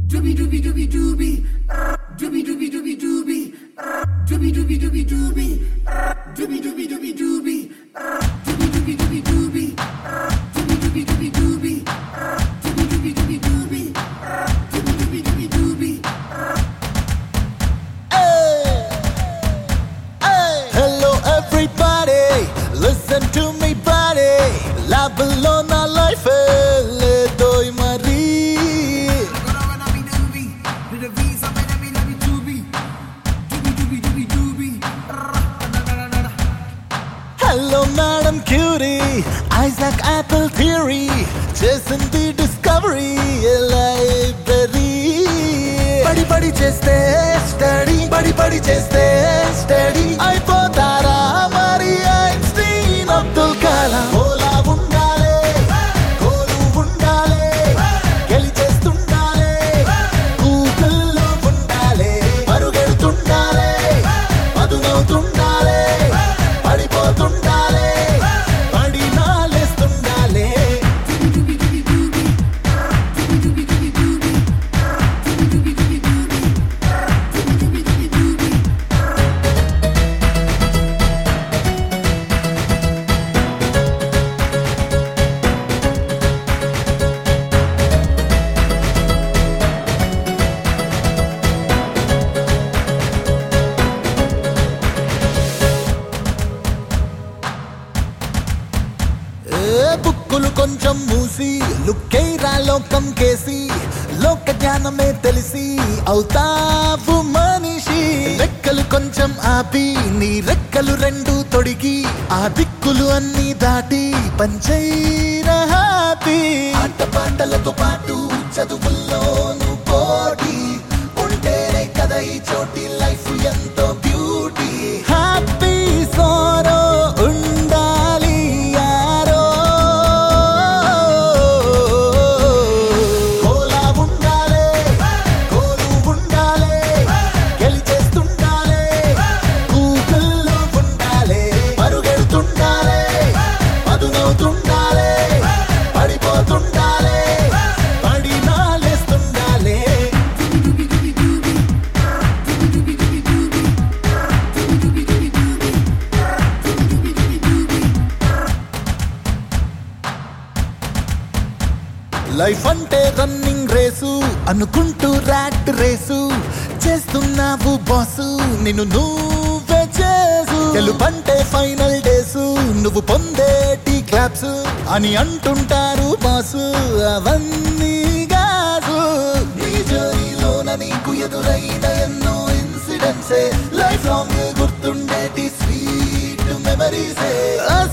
Doobie doobie doobie doobie. Doobie doobie doobie doobie. Doobie doobie doobie doobie. Doobie doobie doobie doobie. Doobie doobie doobie doobie. Doobie doobie doobie doobie. Doobie doobie doobie doobie. Doobie doobie doobie doobie. Hello everybody, listen to me buddy. Lablo na life ledoy mari. Hello Madam Cutie, Isaac Apple theory, chasing the discovery library. Badi badi cheste study, badi badi cheste study. Aipotara Mari Einstein Abdul Kalam. Ola undale, kolu undale, geli chestundale, Google lo undale, marugeduundale, madunavutundale, padipotundale, padinalestundale. బుక్కులు కొంచెం మూసి లుక్కేరా లోకం కేసి లోక జ్ఞానమే తెలిసి అవుతావు మనిషి. రెక్కలు కొంచెం ఆపి నీ రెక్కలు రెండు తొడిగి ఆ దిక్కులు అన్ని దాటి పంచైరా హ్యాపీ. ఆట పాటలతో పాటు చదువుల్లోనూ పోటీ ఉంటేనే కదా ఈ చోటి లైఫ్ ఎంతో బ్యూటీ. హ్యాపీ సారో ఉండాలి యారో, కోలా ఉండాలి, కోలు ఉండాలి, గెలిచేస్తుండాలి, కూతుల్లో ఉండాలి, మరుగెడుతుండాలి, మధునవుతుండాలి, పడిపోతుండాలి, పడినాలేస్తుండాలి. లైఫ్ అంటే రన్నింగ్ రేసు అనుకుంటూ ర్యాట్ రేసు చేస్తున్నావు బాసు, నిన్ను నువ్వే చేసు. గెలుపంటే ఫైనల్ డేసు నువ్వు పొందేటి క్లాప్స్ అని అంటుంటారు బాసు, అవన్నీ గాసు. నీ జర్నీలోన నీకు ఎదురైన ఎన్నో ఇన్సిడెంట్సే లైఫ్ లాంగ్ గుర్తుండేటి స్వీట్ మెమరీసే.